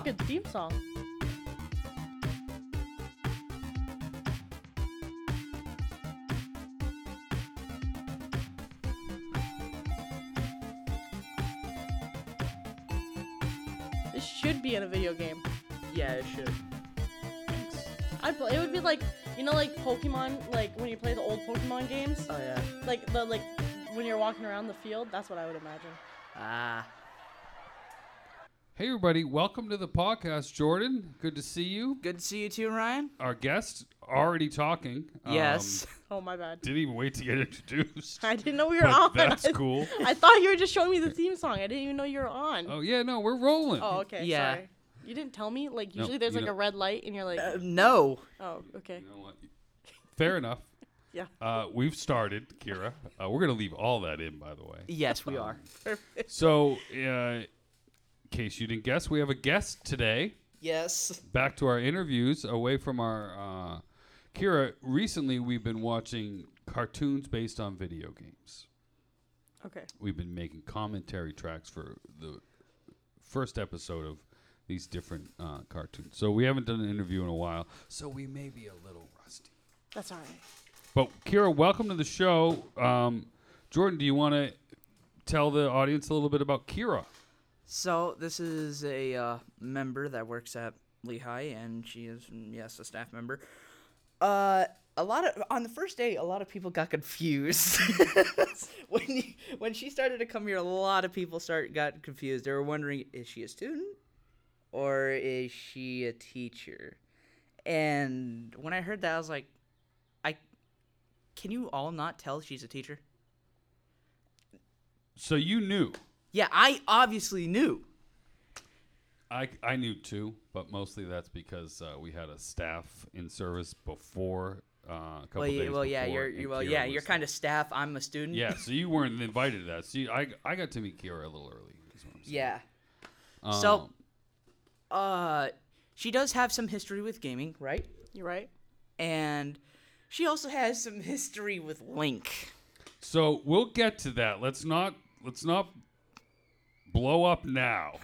Good theme song. This should be in a video game. Yeah, it should. It would be like, you know, like Pokemon, like when you play the old Pokemon games, Oh, yeah. like when you're walking around the field. That's what I would imagine. Ah. Hey everybody, welcome to the podcast, Jordan. Good to see you. Good to see you too, Ryan. Our guest already talking. Yes. Oh my bad. Didn't even wait to get introduced. I didn't know we were But on. that's cool. I thought you were just showing me the theme song. I didn't even know you were on. Oh yeah, no, we're rolling. Oh, okay. Yeah. Sorry. You didn't tell me? Like, No, usually there's you like know- a red light and you're like, No. oh, okay. You know what? Fair enough. Yeah. We've started, Kira. We're gonna leave all that in, by the way. Yes, we are. So, in case you didn't guess, we have a guest today. Yes. Back to our interviews, away from our Kira. Recently, we've been watching cartoons based on video games. Okay. We've been making commentary tracks for the first episode of these different cartoons. So we haven't done an interview in a while, so we may be a little rusty. That's all right. But Kira, welcome to the show. Jordan, do you want to tell the audience a little bit about Kira? So this is a member that works at Lehigh, and she is, yes, a staff member. On the first day, a lot of people got confused. when she started to come here, a lot of people got confused. They were wondering, is she a student or is she a teacher? And when I heard that, I was like, can you all not tell she's a teacher? So you knew. Yeah, I obviously knew. I knew too, but mostly that's because we had a staff in service before a couple days before. You're kind of staff. I'm a student. Yeah, so you weren't invited to that. So I got to meet Kira a little early. Is what I'm saying. Yeah. She does have some history with gaming, right? You right? And she also has some history with Link. So we'll get to that. Let's not blow up now.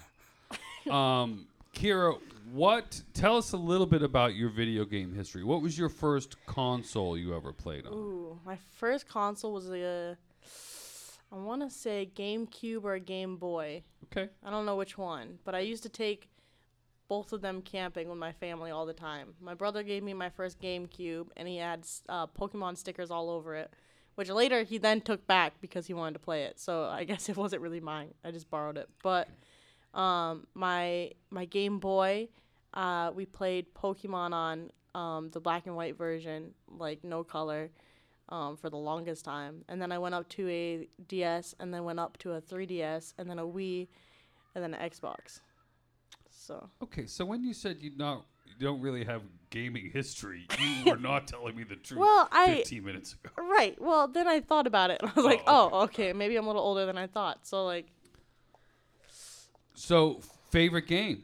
Kira, tell us a little bit about your video game history. What was your first console you ever played on? Ooh, my first console was I want to say GameCube or a Game Boy. Okay. I don't know which one, but I used to take both of them camping with my family all the time. My brother gave me my first GameCube, and he had Pokemon stickers all over it, which later he then took back because he wanted to play it. So I guess it wasn't really mine. I just borrowed it. But my Game Boy, we played Pokemon on the black and white version, like no color, for the longest time. And then I went up to a DS, and then went up to a 3DS, and then a Wii, and then an Xbox. So. Okay, so when you said you don't really have gaming history, you were not telling me the truth. Well, 15 minutes ago. Right. Well, then I thought about it, and I was like, okay, maybe I'm a little older than I thought. So, like. So, favorite game?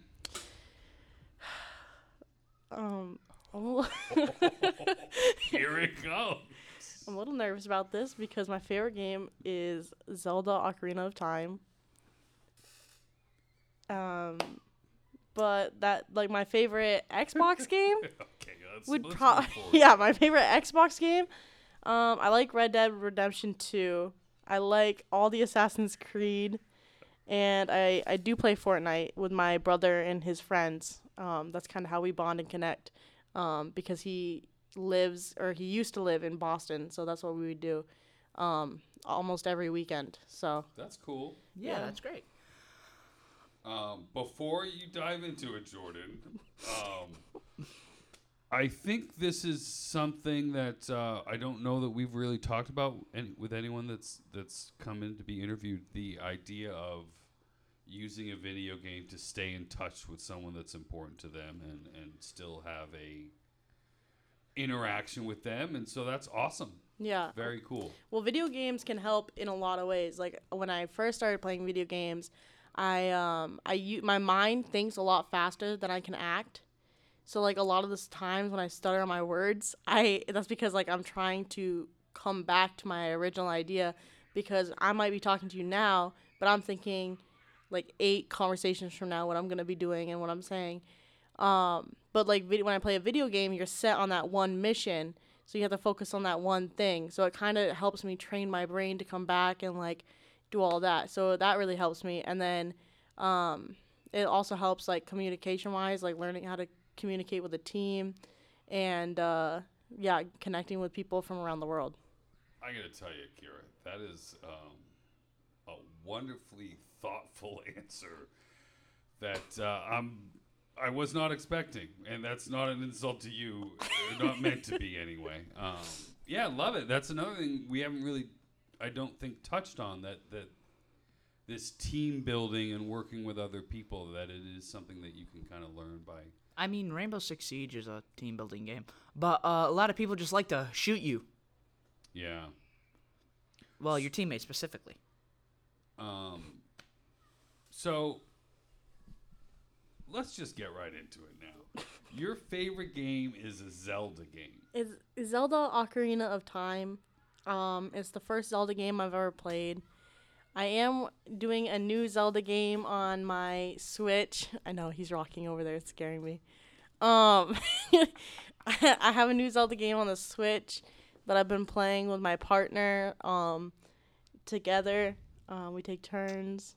Here it goes. I'm a little nervous about this because my favorite game is Zelda Ocarina of Time. But that, like, my favorite Xbox game Okay, let's would move probably, forward. yeah, my favorite Xbox game. I like Red Dead Redemption 2. I like all the Assassin's Creed, and I do play Fortnite with my brother and his friends. That's kind of how we bond and connect, because he used to live in Boston, so that's what we would do almost every weekend. So That's cool. Yeah, that's great. Before you dive into it, Jordan, I think this is something that I don't know that we've really talked about with anyone that's come in to be interviewed. The idea of using a video game to stay in touch with someone that's important to them and still have a interaction with them, and so that's awesome. yeah. Very cool. Well, video games can help in a lot of ways. Like when I first started playing video games, my mind thinks a lot faster than I can act. So like a lot of the times when I stutter on my words, that's because like I'm trying to come back to my original idea, because I might be talking to you now, but I'm thinking like 8 conversations from now what I'm gonna be doing and what I'm saying. But like when I play a video game, you're set on that one mission, so you have to focus on that one thing. So it kind of helps me train my brain to come back and like do all that. So that really helps me. And then it also helps like communication wise, like learning how to communicate with a team, and connecting with people from around the world. I gotta tell you, Kira, that is a wonderfully thoughtful answer that I was not expecting, and that's not an insult to you, not meant to be anyway. Yeah, love it. That's another thing we haven't really, I don't think, touched on, that this team building and working with other people, that it is something that you can kind of learn by. I mean, Rainbow Six Siege is a team building game, but a lot of people just like to shoot you. Yeah. Well, your teammates specifically. So let's just get right into it now. Your favorite game is a Zelda game. Is Zelda Ocarina of Time. It's the first Zelda game I've ever played. I am doing a new Zelda game on my Switch. I know he's rocking over there, it's scaring me. I have a new Zelda game on the Switch that I've been playing with my partner together. We take turns.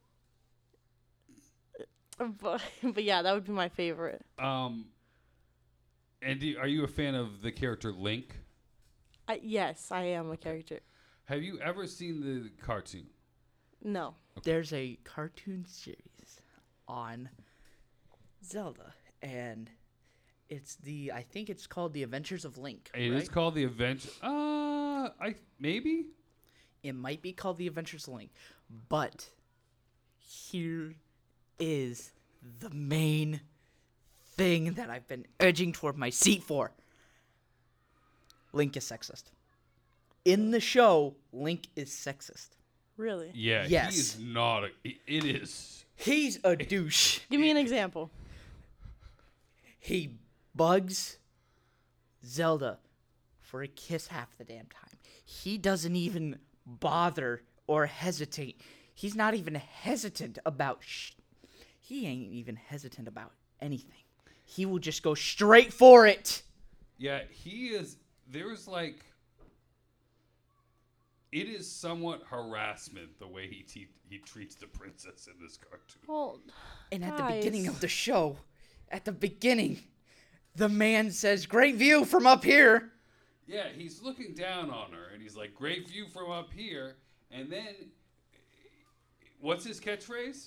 But yeah, that would be my favorite. And are you a fan of the character Link? Yes, I am a character. Have you ever seen the cartoon? No. There's a cartoon series on Zelda, and I think it's called The Adventures of Link. It right? is called The Adventure. Maybe. It might be called The Adventures of Link, but here is the main thing that I've been edging toward my seat for. Link is sexist. In the show, Link is sexist. Really? Yeah. Yes. He is not. It is. He's a douche. Give me an example. He bugs Zelda for a kiss half the damn time. He doesn't even bother or hesitate. He's not even hesitant about he ain't even hesitant about anything. He will just go straight for it. Yeah, he is. There's like. It is somewhat harassment the way he treats the princess in this cartoon. Well, And at guys. the beginning of the show, the man says, "Great view from up here." Yeah, he's looking down on her, and he's like, "Great view from up here." And then, what's his catchphrase?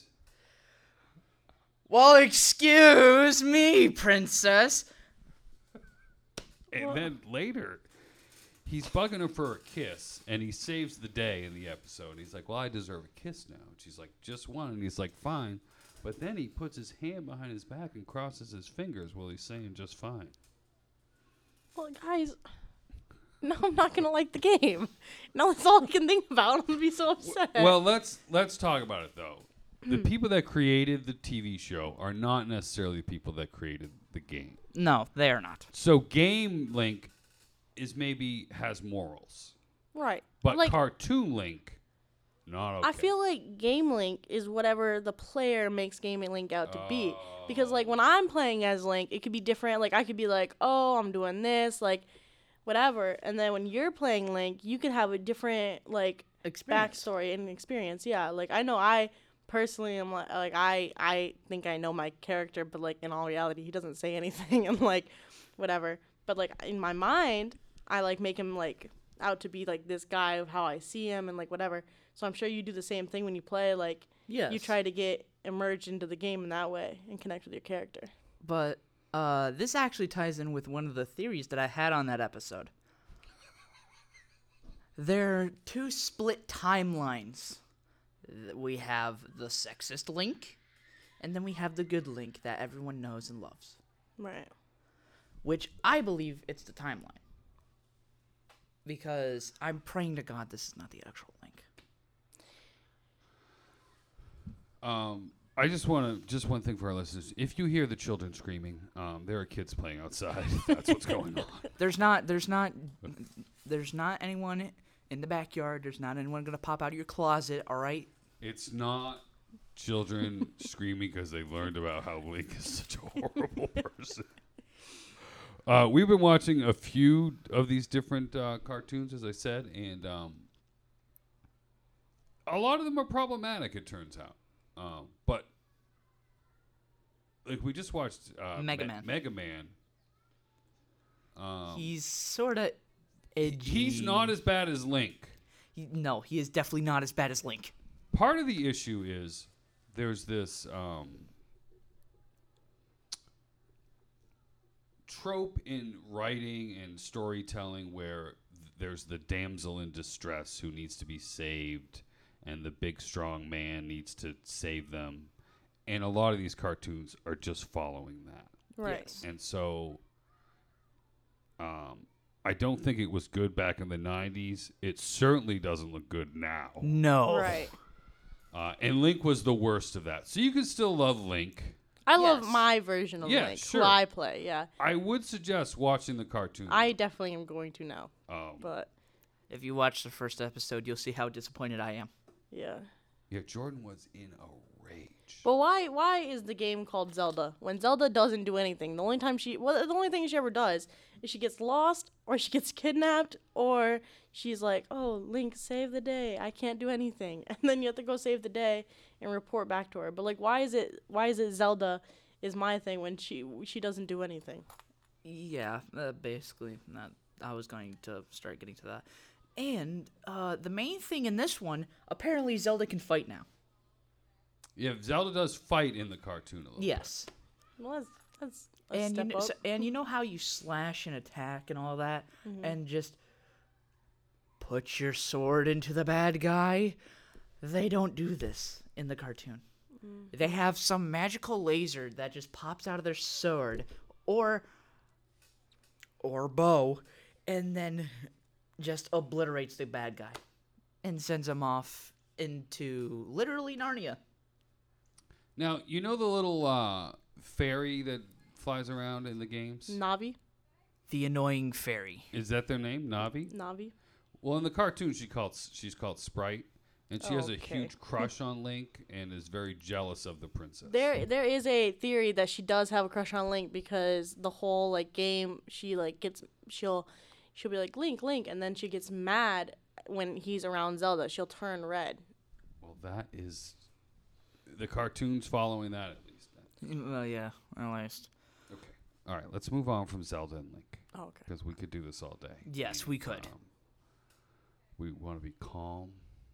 Well, excuse me, princess. And then later, he's bugging her for a kiss, and he saves the day in the episode. He's like, "Well, I deserve a kiss now." And she's like, "Just one." And he's like, "Fine." But then he puts his hand behind his back and crosses his fingers while he's saying, "Just fine." Well, guys, no, I'm not gonna like the game. No, that's all I can think about. I'm gonna be so upset. Well, let's talk about it though. The people that created the TV show are not necessarily the people that created the game. No, they are not. So Game Link has morals, right. but like, Cartoon Link, not okay. I feel like Game Link is whatever the player makes Game Link out to be. Because like when I'm playing as Link, it could be different. Like I could be like, "Oh, I'm doing this," like whatever. And then when you're playing Link, you could have a different like Experience. backstory and experience. Yeah, like I know I personally am like I think I know my character, but like in all reality, he doesn't say anything and like whatever. But like in my mind, I like make him like out to be like this guy of how I see him and like whatever. So I'm sure you do the same thing when you play. Like Yes. you try to get immersed into the game in that way and connect with your character. But this actually ties in with one of the theories that I had on that episode. There are two split timelines. We have the sexist Link, and then we have the good Link that everyone knows and loves. Right. Which I believe it's the timeline. Because I'm praying to God this is not the actual Link. I just want one thing for our listeners. If you hear the children screaming, there are kids playing outside. That's what's going on. There's not anyone in the backyard. There's not anyone gonna pop out of your closet. All right. It's not children screaming because they learned about how Link is such a horrible person. We've been watching a few of these different cartoons, as I said, and a lot of them are problematic, it turns out. But like we just watched Mega Man. Mega Man. He's sort of edgy. He's not as bad as Link. No, he is definitely not as bad as Link. Part of the issue is there's this trope in writing and storytelling where there's the damsel in distress who needs to be saved and the big strong man needs to save them. And a lot of these cartoons are just following that. Right. Yes. And so I don't think it was good back in the 90s. It certainly doesn't look good now. No. Right. And Link was the worst of that. So you can still love Link. I love Yes. my version of Yeah, Link. sure. Who I play, yeah. I would suggest watching the cartoon. I definitely am going to now. But, If you watch the first episode, you'll see how disappointed I am. yeah. Yeah, Jordan was in a rage. But why is the game called Zelda when Zelda doesn't do anything? The only thing she ever does is she gets lost or she gets kidnapped or she's like, "Oh, Link, save the day. I can't do anything." And then you have to go save the day and report back to her. But like why is it Zelda is my thing when she doesn't do anything? Yeah, basically. I was going to start getting to that. And the main thing in this one, apparently Zelda can fight now. Yeah, Zelda does fight in the cartoon a little. Yes. Well, that's a And step up. you know how you slash and attack and all that, and just put your sword into the bad guy? They don't do this in the cartoon. They have some magical laser that just pops out of their sword or bow, and then just obliterates the bad guy and sends him off into literally Narnia. Now, you know the little fairy that flies around in the games? Navi? The annoying fairy. Is that their name, Navi? Navi? Well, in the cartoon, she's called Sprite, and she has a Okay. huge crush on Link and is very jealous of the princess. There is a theory that she does have a crush on Link because the whole like game she'll be like Link, and then she gets mad when he's around Zelda. She'll turn red. Well, that is the cartoon's following that at least. Well, yeah, at least. Okay. All right, let's move on from Zelda and Link Oh, okay. because we could do this all day. Yes, we could. We want to be calm.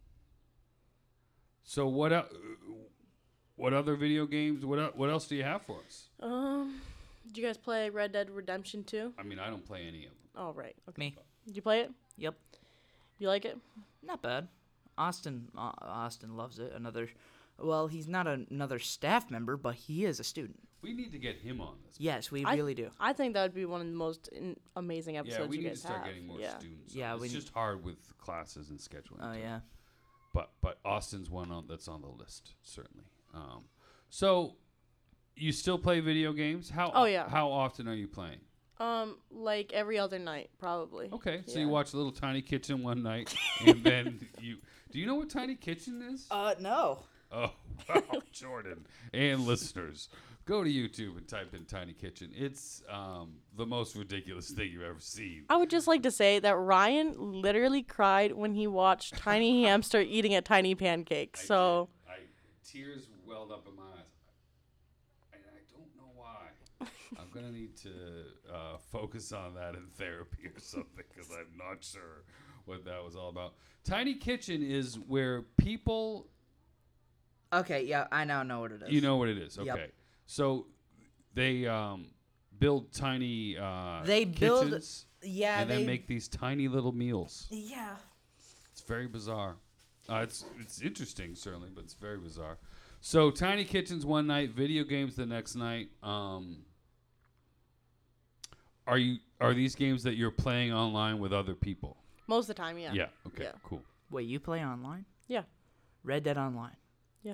So what other video games? What else do you have for us? Did you guys play Red Dead Redemption 2? I mean, I don't play any of them. Oh, right. Okay. Me. Did you play it? Yep. You like it? Not bad. Austin loves it. He's not another staff member, but he is a student. We need to get him on this. Yes, we I- really do. I think that would be one of the most amazing Yeah, episodes we you need to guys start have. getting more yeah. students. Yeah, on. we It's need- just hard with classes and scheduling. Oh, too. yeah. But Austin's one that's on the list certainly. So you still play video games? Oh, yeah. How often are you playing? Like every other night, probably. Okay, so Yeah. you watch Little Tiny Kitchen one night, and then do you know what Tiny Kitchen is? No. Oh, wow, Jordan and listeners, go to YouTube and type in Tiny Kitchen. It's the most ridiculous thing you've ever seen. I would just like to say that Ryan literally cried when he watched Tiny Hamster eating a tiny pancake. So Tears welled up in my eyes, and I don't know why. I'm gonna need to focus on that in therapy or something because I'm not sure what that was all about. Tiny Kitchen is where people. Okay, yeah, I now know what it is. You know what it is, okay? Yep. So they build tiny They build- kitchens Yeah, and then make these tiny little meals. Yeah. It's very bizarre. It's interesting certainly, but it's very bizarre. So tiny kitchens one night, video games the next night. Are these games that you're playing online with other people? most of the time, yeah. Yeah. Okay. Yeah. Cool. Wait, you play online? Yeah. Red Dead Online. Yeah.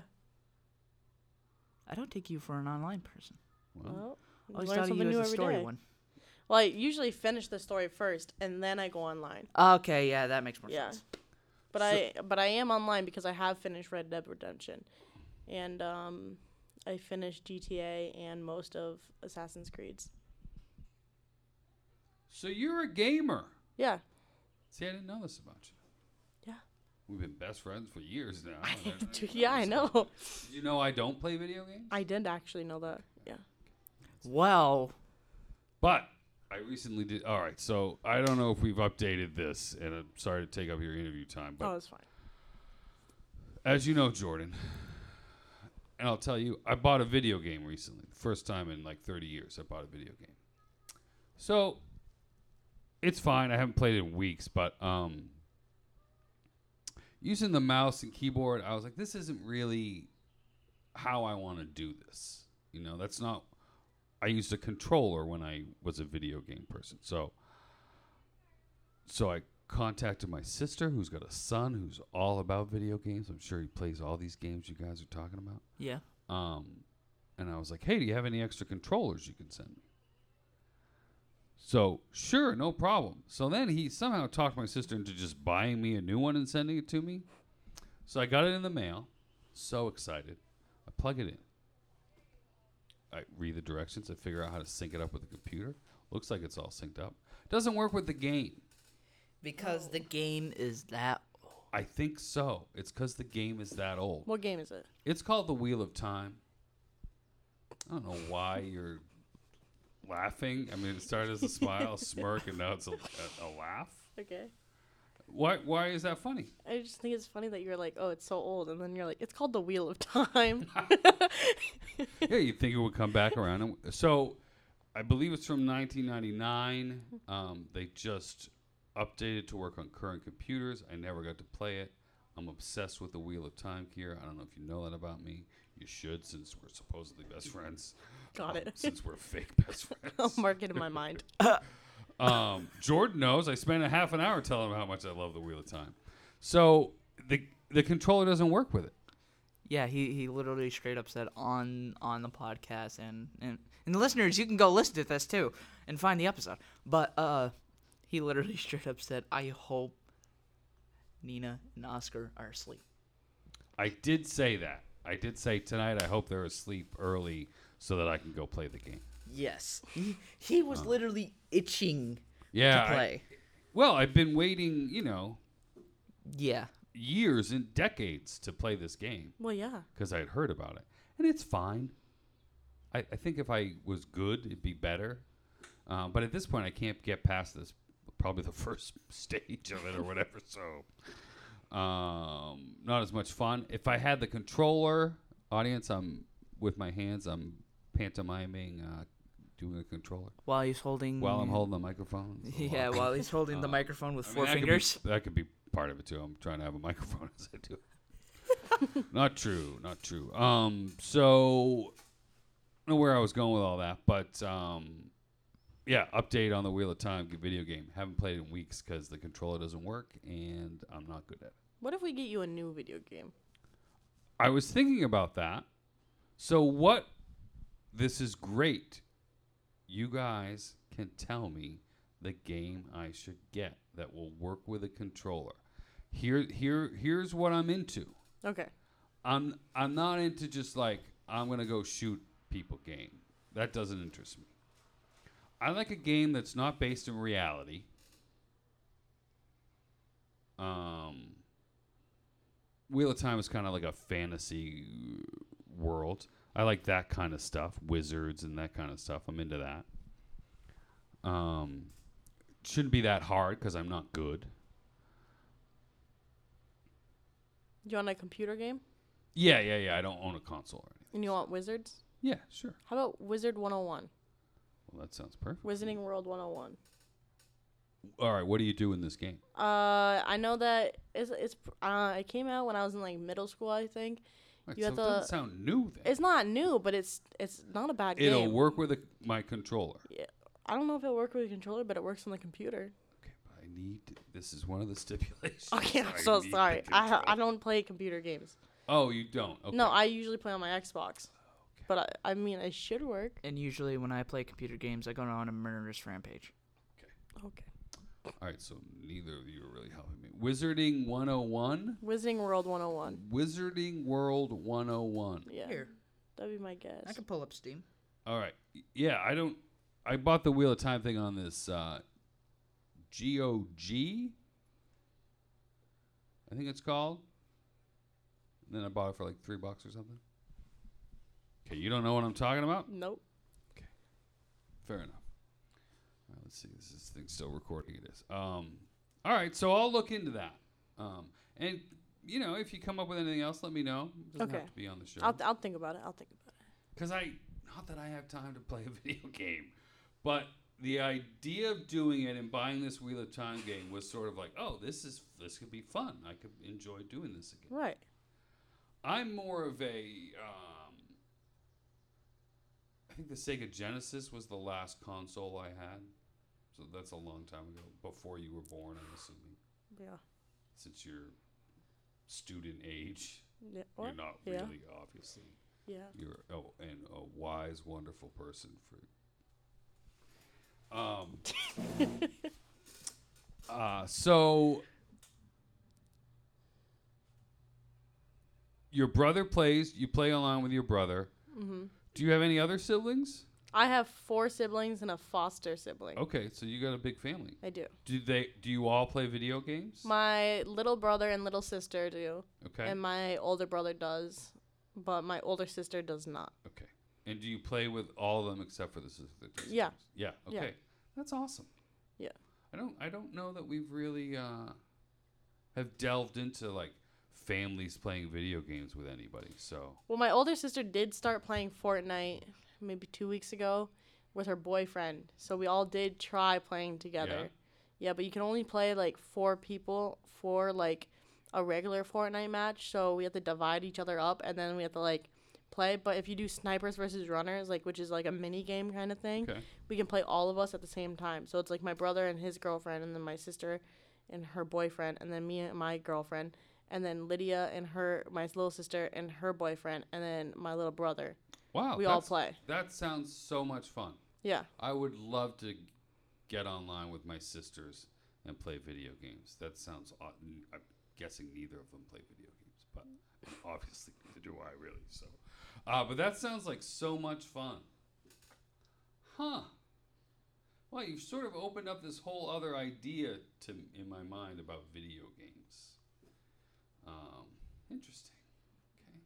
I don't take you for an online person. Well, Well, I always learn thought of something you new as a every story day. one. Well, I usually finish the story first, and then I go online. Okay, yeah, that makes more Yeah. sense. But I am online because I have finished Red Dead Redemption. and I finished GTA and most of Assassin's Creeds. So you're a gamer. Yeah. See, I didn't know this about you. Yeah. We've been best friends for years now. and I didn't Yeah, I this know. about you. You know I don't play video games? I did actually know that. Yeah. Well, But I recently did. All right, so I don't know if we've updated this, and I'm sorry to take up your interview time, but Oh, that's fine. as you know, Jordan, and I'll tell you, I bought a video game recently. First time in like 30 years I bought a video game. So it's fine. I haven't played it in weeks, but using the mouse and keyboard, I was like, this isn't really how I want to do this. You know, that's not. I used a controller when I was a video game person. So I contacted my sister, who's got a son who's all about video games. I'm sure he plays all these games you guys are talking about. yeah. And I was like, hey, do you have any extra controllers you can send me? So, sure, no problem. So then he somehow talked my sister into just buying me a new one and sending it to me. So I got it in the mail. So excited. I plug it in. I read the directions. I figure out how to sync it up with the computer. Looks like it's all synced up. Doesn't work with the game. Because the game is that. I think so. It's because the game is that old. What game is it? It's called The Wheel of Time. I don't know why you're laughing. I mean, it started as a smile, a smirk, and now it's a laugh. Okay. Why is that funny? I just think it's funny that you're like, oh, it's so old, and then you're like, it's called the Wheel of Time. Yeah, you'd think it would come back around. So, I believe it's from 1999. They just updated to work on current computers. I never got to play it. I'm obsessed with the Wheel of Time, Kiera. I don't know if you know that about me. You should, since we're supposedly best friends. Got it. Since we're fake best friends. I'll mark it in my mind. Jordan knows. I spent a half an hour telling him how much I love the Wheel of Time. So the controller doesn't work with it. Yeah, he literally straight up said on the podcast, and the listeners, you can go listen to this too and find the episode. But he literally straight up said, I hope Nina and Oscar are asleep. I did say that. I did say tonight I hope they're asleep early so that I can go play the game. Yes. He was literally itching Yeah. to play. Well, I've been waiting, Yeah. years and decades to play this game Well, yeah. because I had heard about it. And it's fine. I think if I was good, it'd be better. But at this point, I can't get past this, probably the first stage of it or whatever. So, not as much fun. If I had the controller, audience, with my hands, I'm pantomiming doing a controller While he's holding. while I'm holding the microphone. So Yeah, while he's holding the microphone with I mean, four that could be- fingers. That could be part of it too. I'm trying to have a microphone as I do it. Not true. So I don't know where I was going with all that, but yeah, update on the Wheel of Time video game. Haven't played it in weeks because the controller doesn't work and I'm not good at it. What if we get you a new video game? I was thinking about that. So this is great. You guys can tell me the game I should get that will work with a controller. Here's what I'm into. Okay. I'm not into just like I'm gonna go shoot people game. That doesn't interest me. I like a game that's not based in reality. Wheel of Time is kind of like a fantasy world. I like that kind of stuff, wizards and that kind of stuff. I'm into that. Shouldn't be that hard because I'm not good. You want a computer game? Yeah. I don't own a console or anything. And you want Wizards? Yeah, sure. How about Wizard 101? Well, that sounds perfect. Wizarding World 101. All right, what do you do in this game? I know that it came out when I was in like middle school, I think. Right, You so have it to- doesn't sound new then. It's not new, but it's not a bad It'll game. work with my controller. Yeah. I don't know if it'll work with a controller, but it works on the computer. Okay, but this is one of the stipulations. Okay, I'm I so need the sorry. I controller. don't play computer games. Oh, you don't? Okay. No, I usually play on my Xbox. But I mean, it should work. And usually when I play computer games, I go on a murderous rampage. Okay. All right, so neither of you are really helping me. Wizarding 101? Wizarding World 101. Wizarding World 101. Yeah. Here, That'd be my guess. I can pull up Steam. All right. Yeah, I bought the Wheel of Time thing on this GOG, I think it's called. And then I bought it for like $3 or something. Okay, you don't know what I'm talking about? Nope. Fair enough. All right, let's see. Is this thing still recording? It is. All right, so I'll look into that. And you know, if you come up with anything else, let me know. It doesn't Okay. have to be on the show. I'll think about it. Because not that I have time to play a video game, but the idea of doing it and buying this Wheel of Time game was sort of like, oh, this could be fun. I could enjoy doing this again. Right. I'm more of a, I think the Sega Genesis was the last console I had. So that's a long time ago, before you were born, I'm assuming. Yeah. Since you're student age, Yeah. you're not Yeah. really, obviously. Yeah. You're a wise, wonderful person. So your brother plays. You play along with your brother. Mhm. Do you have any other siblings? I have 4 siblings and a foster sibling. Okay, so you got a big family. I do. Do you all play video games? My little brother and little sister do, Okay. and my older brother does, but my older sister does not. Okay. And do you play with all of them except for the sister? Yeah. Yeah. Okay. Yeah. That's awesome. Yeah. I don't know that we've really have delved into like families playing video games with anybody. So Well, my older sister did start playing Fortnite maybe 2 weeks ago with her boyfriend. So we all did try playing together. Yeah, but you can only play like 4 people for like a regular Fortnite match. So we have to divide each other up and then we have to like play. But if you do snipers versus runners, like which is like a mini game kind of thing, okay. we can play all of us at the same time. So it's like my brother and his girlfriend and then my sister and her boyfriend and then me and my girlfriend and then Lydia and my little sister and her boyfriend and then my little brother. Wow. We all play. That sounds so much fun. Yeah. I would love to get online with my sisters and play video games. That sounds odd. I'm guessing neither of them play video games, but obviously neither do I really. So, but that sounds like so much fun. Huh. Well, you've sort of opened up this whole other idea in my mind about video games. Interesting. Okay.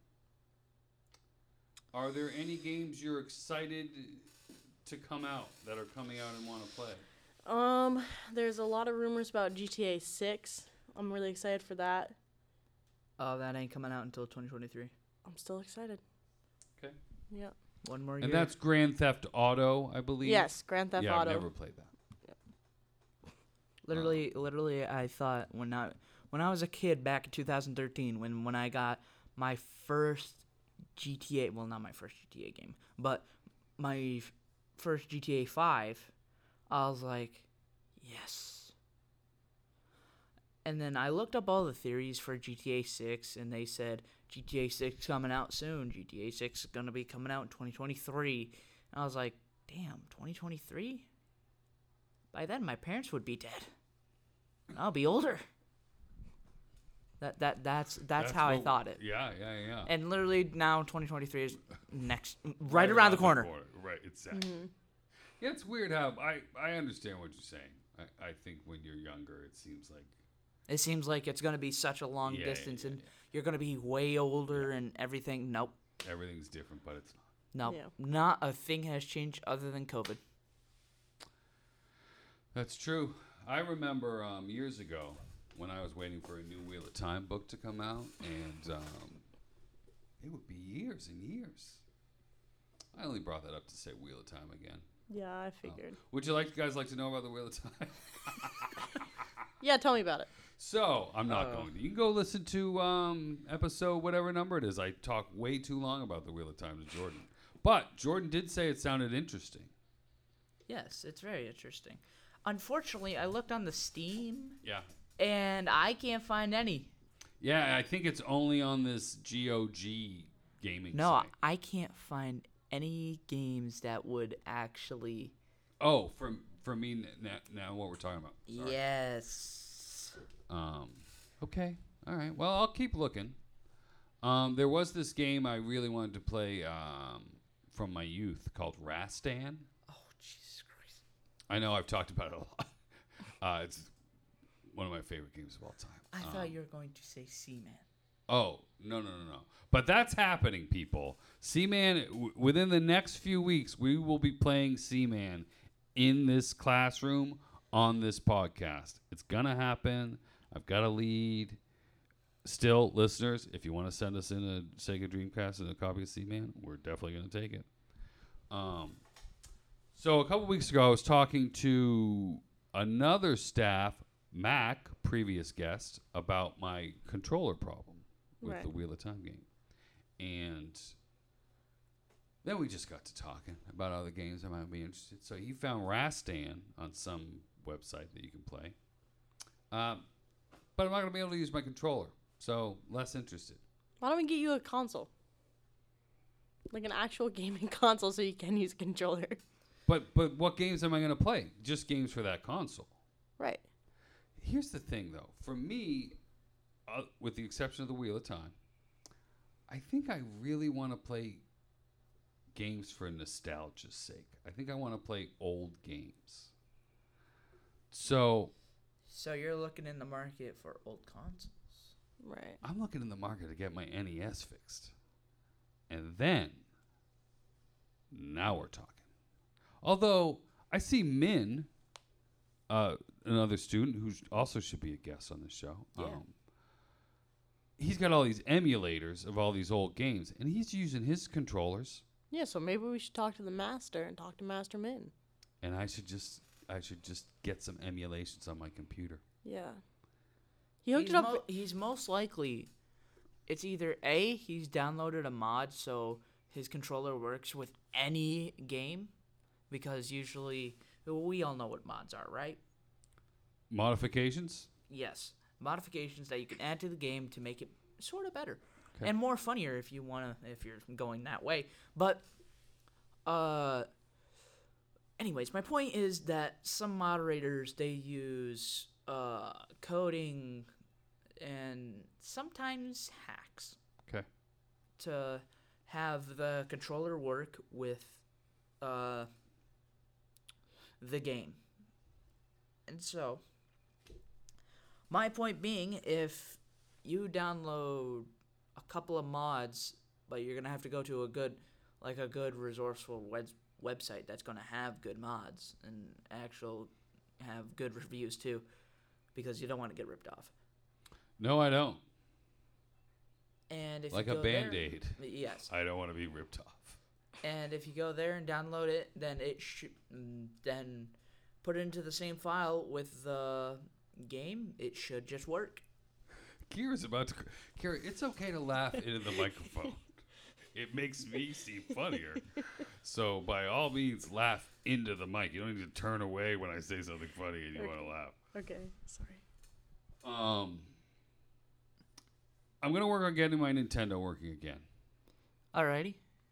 Are there any games you're excited to come out that are coming out and want to play? There's a lot of rumors about GTA 6. I'm really excited for that. Oh, that ain't coming out until 2023. I'm still excited. Okay. Yeah. One more year. And that's Grand Theft Auto, I believe. Yes, Grand Theft yeah, Auto. I've never played that. Literally, I thought when I was a kid back in 2013, when I got my first GTA, well, not my first GTA game, but my first GTA 5, I was like, yes. And then I looked up all the theories for GTA 6, and they said GTA 6 coming out soon. GTA 6 is going to be coming out in 2023. And I was like, damn, 2023? By then, my parents would be dead. I'll be older. That's how I thought it. Yeah. And literally now 2023 is right around the corner. Right, exactly. Mm-hmm. Yeah, it's weird how I understand what you're saying. I think when you're younger, it seems like it's going to be such a long distance and you're going to be way older and everything. Nope. Everything's different, but it's not. Nope. Yeah. Not a thing has changed other than COVID. That's true. I remember years ago when I was waiting for a new Wheel of Time book to come out, and it would be years and years. I only brought that up to say Wheel of Time again. Yeah, I figured. Would you guys like to know about the Wheel of Time? Yeah, tell me about it. So, I'm not going to. You can go listen to episode whatever number it is. I talk way too long about the Wheel of Time to Jordan. But Jordan did say it sounded interesting. Yes, it's very interesting. Unfortunately, I looked on the Steam. Yeah. And I can't find any. Yeah, I think it's only on this GOG gaming No, site. I can't find any games that would actually... Oh, from for me now what we're talking about. Sorry. Yes. Okay. All right. Well, I'll keep looking. There was this game I really wanted to play from my youth called Rastan. Oh, Jesus Christ. I know I've talked about it a lot. It's one of my favorite games of all time. I thought you were going to say Seaman. Oh, no. But that's happening, people. Seaman, within the next few weeks, we will be playing Seaman in this classroom on this podcast. It's going to happen. I've got a lead. Still, listeners, if you want to send us in a Sega Dreamcast and a copy of Seaman, we're definitely going to take it. So a couple weeks ago, I was talking to another staff, Mac, previous guest, about my controller problem with the Wheel of Time game. And then we just got to talking about other games I might be interested. So he found Rastan on some website that you can play. But I'm not going to be able to use my controller, so less interested. Why don't we get you a console? Like an actual gaming console so you can use a controller. But what games am I going to play? Just games for that console. Right. Here's the thing, though. For me, with the exception of the Wheel of Time, I think I really want to play games for nostalgia's sake. I think I want to play old games. So you're looking in the market for old consoles. Right. I'm looking in the market to get my NES fixed. And then, now we're talking. Although, I see Min, another student who also should be a guest on this show. Yeah. He's got all these emulators of all these old games, and he's using his controllers. Yeah, so maybe we should talk to the master and talk to Master Min. And I should just get some emulations on my computer. Yeah. He hooked it up. He's most likely, it's either A, he's downloaded a mod so his controller works with any game, because usually, we all know what mods are, right? Modifications? Yes. Modifications that you can add to the game to make it sort of better. Okay. And more funnier if you're going that way. But anyways, my point is that some moderators, they use coding and sometimes hacks. Okay. To have the controller work with the game. And so, my point being, if you download a couple of mods, but you're gonna have to go to a good resourceful website that's gonna have good mods and have good reviews too, because you don't want to get ripped off. No, I don't. And if like you a go Band-Aid. there, yes. I don't want to be ripped off. And if you go there and download it, then then put it into the same file with the game. It should just work. Kira's about to... Kira, it's okay to laugh into the microphone. It makes me seem funnier. So, by all means, laugh into the mic. You don't need to turn away when I say something funny and you want to laugh. Okay, sorry. I'm going to work on getting my Nintendo working again. Alrighty.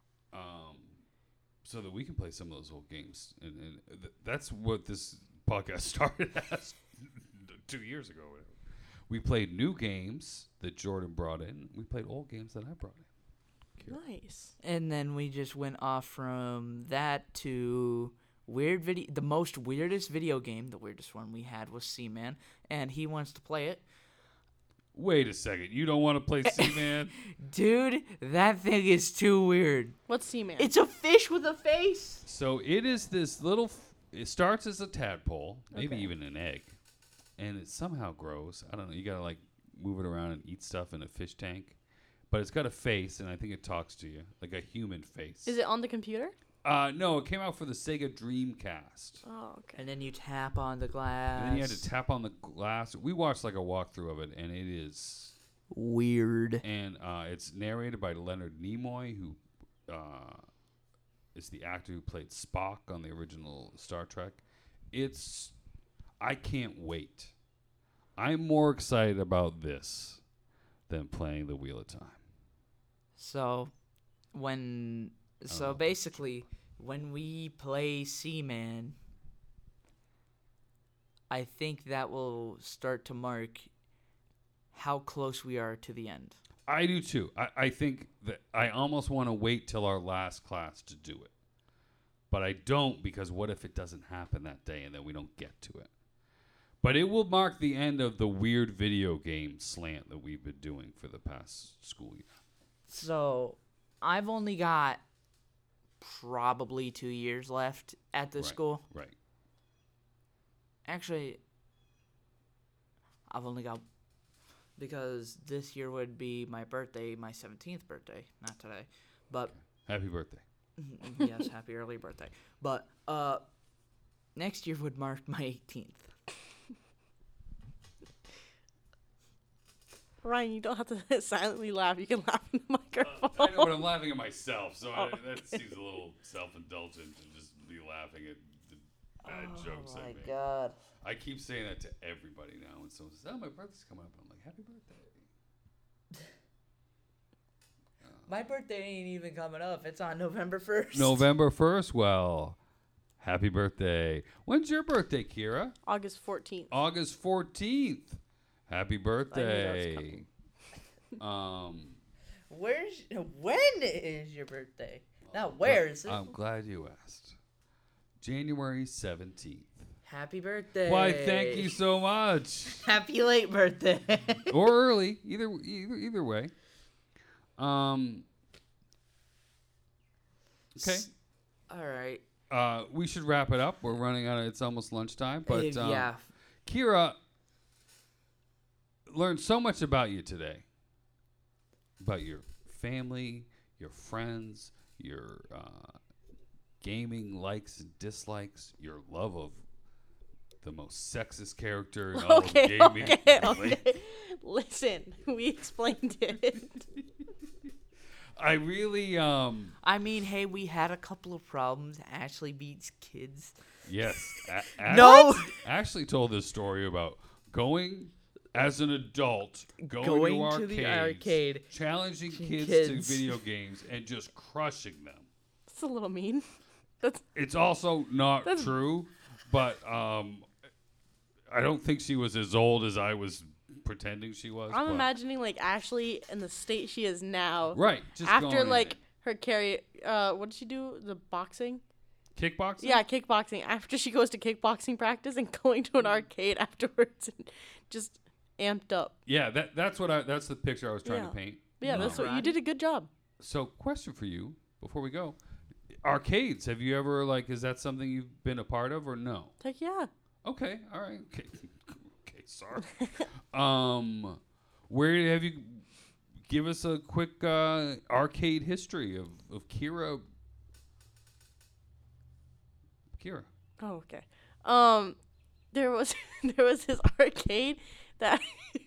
So that we can play some of those old games. And that's what this podcast started as 2 years ago. We played new games that Jordan brought in. We played old games that I brought in. Kira. Nice. And then we just went off from that to the most weirdest video game. The weirdest one we had was Seaman, and he wants to play it. Wait a second. You don't want to play Seaman? Dude, that thing is too weird. What's Seaman? It's a fish with a face. So it is this little... It starts as a tadpole, maybe Okay. even an egg. And it somehow grows. I don't know. You got to, move it around and eat stuff in a fish tank. But it's got a face, and I think it talks to you. Like a human face. Is it on the computer? No, it came out for the Sega Dreamcast. Oh, okay. And then you tap on the glass. And then you had to tap on the glass. We watched a walkthrough of it, and it is weird. And it's narrated by Leonard Nimoy, who is the actor who played Spock on the original Star Trek. I can't wait. I'm more excited about this than playing the Wheel of Time. So, basically, when we play Seaman, I think that will start to mark how close we are to the end. I do too. I think that I almost want to wait till our last class to do it. But I don't, because what if it doesn't happen that day and then we don't get to it? But it will mark the end of the weird video game slant that we've been doing for the past school year. So I've only got probably 2 years left at the school. Right. Actually, I've only got, because this year would be my birthday, my 17th birthday, not today. But Happy birthday. yes, happy early birthday. But next year would mark my 18th. Ryan, you don't have to silently laugh. You can laugh in the microphone. I know, but I'm laughing at myself, so that seems a little self-indulgent to just be laughing at the bad jokes I make. God. I keep saying that to everybody now. When someone says, "Oh, my birthday's coming up," I'm like, "Happy birthday!" My birthday ain't even coming up. It's on November 1st. November 1st. Well, happy birthday. When's your birthday, Kira? August 14th. August 14th. Happy birthday. coming. When is your birthday? Not where is it? I'm glad you asked. January 17th. Happy birthday. Why, thank you so much. Happy late birthday. Or early, either way. Okay. All right. We should wrap it up. We're running out of. It's almost lunchtime, but Yeah. Kira learned so much about you today. About your family, your friends, your gaming likes and dislikes, your love of the most sexist character in all of gaming. Okay. Listen, we explained it. I really, I mean, hey, we had a couple of problems. Ashley beats kids. yes. No! Ashley told this story about going as an adult, going to the arcade, challenging kids to video games, and just crushing them. That's a little mean. It's also not true, but I don't think she was as old as I was pretending she was. I'm but- imagining like Ashley in the state she is now. Right. Just After going like in her carry, what did she do? The boxing? it. Kickboxing? Yeah, kickboxing. After she goes to kickboxing practice and going to an arcade afterwards, and just amped up. Yeah, that's the picture I was trying to paint. Yeah, that's what you did a good job. So, question for you before we go: arcades. Have you ever is that something you've been a part of or no? Heck yeah. Okay, all right. Okay, okay. Sorry. Where have you? Give us a quick arcade history of Kira. Kira. Oh, okay. There was this arcade that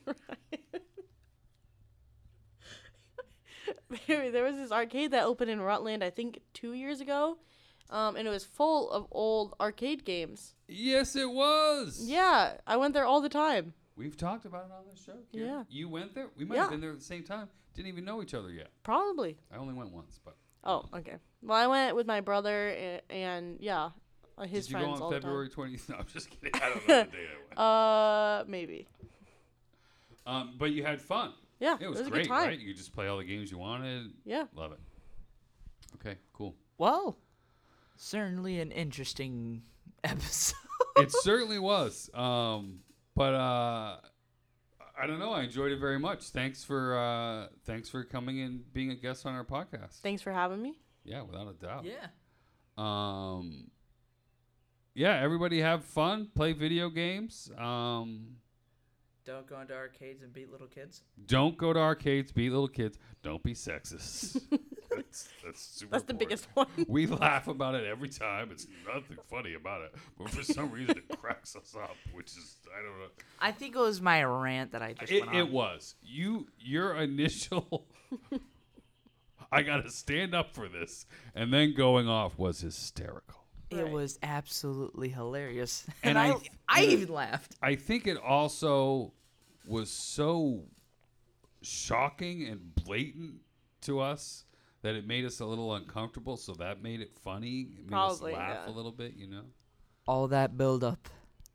there was this arcade that opened in Rutland, I think 2 years ago, and it was full of old arcade games. Yes, it was. Yeah, I went there all the time. We've talked about it on this show. Kira. Yeah. You went there? We might have been there at the same time. Didn't even know each other yet. Probably. I only went once, but. Oh, okay. Well, I went with my brother and yeah, his Did you friends go all on the February 20th? No, I'm just kidding. I don't know the date I went. Maybe. But you had fun. Yeah, It was a great, good time. right? You could just play all the games you wanted. Yeah. Love it. Okay, cool. Well, certainly an interesting episode. It certainly was. But I don't know. I enjoyed it very much. Thanks for coming and being a guest on our podcast. Thanks for having me. Yeah, without a doubt. Yeah. Yeah, everybody have fun, play video games. Don't go into arcades and beat little kids. Don't go to arcades, beat little kids. Don't be sexist. That's super That's the important. biggest one. We laugh about it every time. It's nothing funny about it. But for some reason, it cracks us up, which is, I don't know. I think it was my rant that I just went on. It was. Your initial, I got to stand up for this, and then going off was hysterical. It was absolutely hilarious. And And I even laughed. I think it also was so shocking and blatant to us that it made us a little uncomfortable, so that made it funny. It made Probably, us laugh yeah. a little bit, you know? All that build up.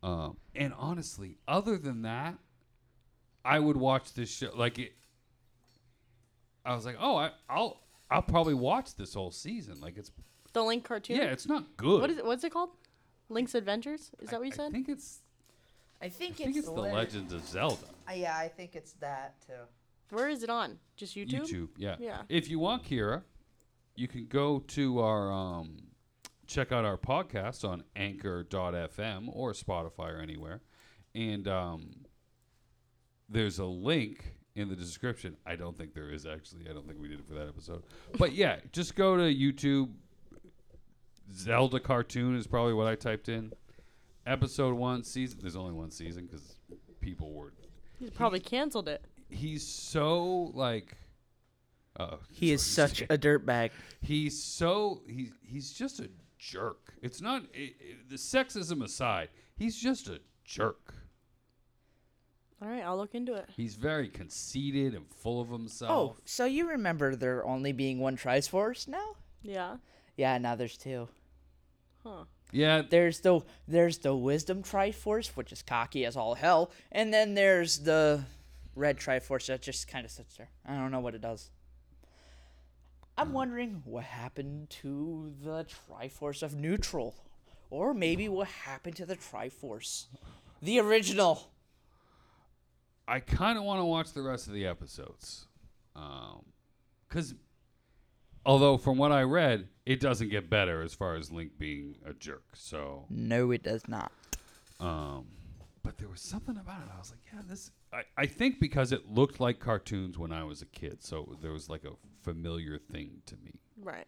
And honestly, other than that, I would watch this show. Like it, I was like, oh, I'll probably watch this whole season. Like it's The Link cartoon? yeah, it's not good. What is it? What's it called? Link's Adventures? Is that what you I said? think it's I think the Legends of Zelda. Yeah, I think it's that too. Where is it on? Just YouTube? YouTube, yeah. Yeah. If you want, Kira, you can go to our check out our podcast on Anchor.fm or Spotify or anywhere, and there's a link in the description. I don't think there is actually. I don't think we did it for that episode. But yeah, just go to YouTube. Zelda cartoon is probably what I typed in. Episode 1 season. There's only one season because people were. He's probably canceled it. He's so like. He is such a dirtbag. He's just a jerk. It's not the sexism aside. He's just a jerk. All right, I'll look into it. He's very conceited and full of himself. Oh, so you remember there only being one Triforce now? Yeah. Yeah, now there's two. Huh. Yeah, There's the Wisdom Triforce, which is cocky as all hell, and then there's the Red Triforce that just kind of sits there. I don't know what it does. I'm wondering what happened to the Triforce of Neutral, or maybe what happened to the Triforce, the original. I kind of want to watch the rest of the episodes, because although from what I read, it doesn't get better as far as Link being a jerk. So No, it does not. but there was something about it. I was like, yeah, this. I think because it looked like cartoons when I was a kid, so there was like a familiar thing to me. Right.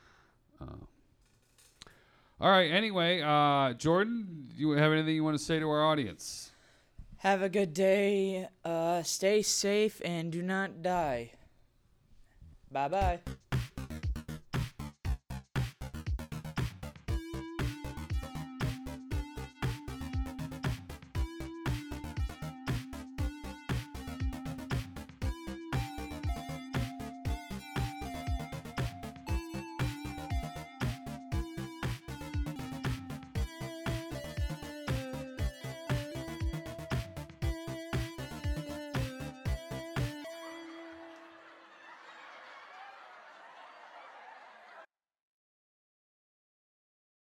All right. Anyway, Jordan, do you have anything you want to say to our audience? Have a good day. Stay safe and do not die. Bye-bye.